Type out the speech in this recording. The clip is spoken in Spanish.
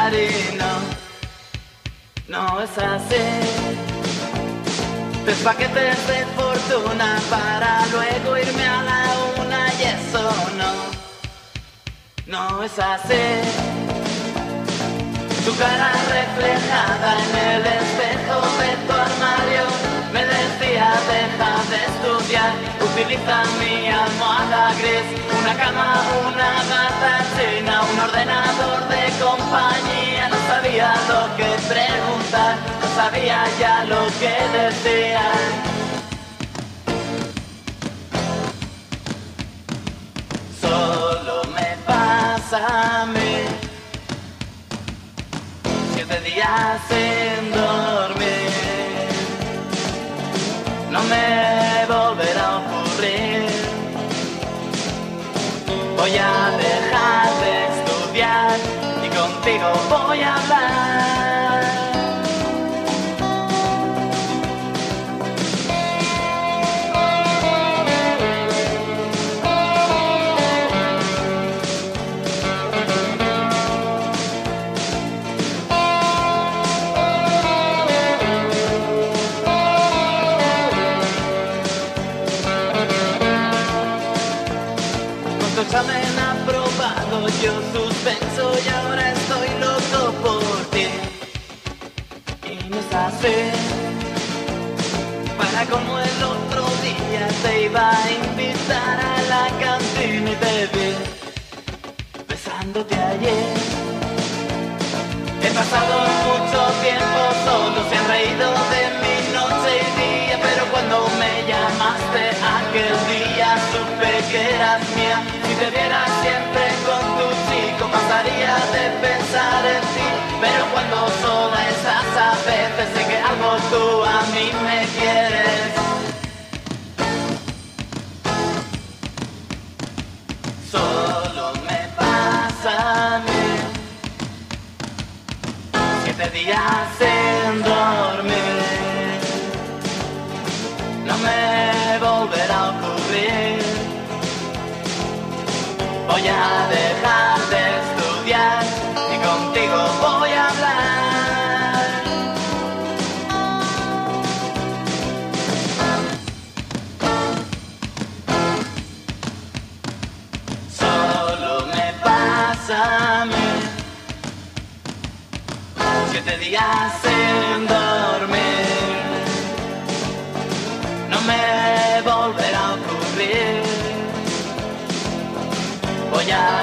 estudiar y no es así. 3 paquetes de fortuna para luego irme a la una y eso no es así. Tu cara reflejada en el espejo de tu armario me decía deja de estudiar, utiliza mi almohada gris, una cama, una gata china, un ordenador de compañía. No sabía lo que preguntar, no sabía ya lo que decía. Solo me pasa a mí 7 días sin dormir. No me volverá a ocurrir. Voy a dejar de estudiar y contigo voy a hablar. Examen aprobado, yo suspenso y ahora estoy loco por ti. Y no es así. Para como el otro día te iba a invitar a la cantina y te vi besándote ayer. He pasado mucho tiempo solo, se han reído de mi noche y día, pero cuando me llamaste aquel día supe que eras mía. Si te viera siempre con tu chico pasaría de pensar en ti, pero cuando sola estás a veces sé que algo tú a mí me quieres. Solo me pasa a mí 7 días sin dormir. No me volverá a ocurrir. Voy a dejar de estudiar y contigo voy a hablar. Solo me pasa a mí 7 días sin dormir. No me volverá a ocurrir. Voy a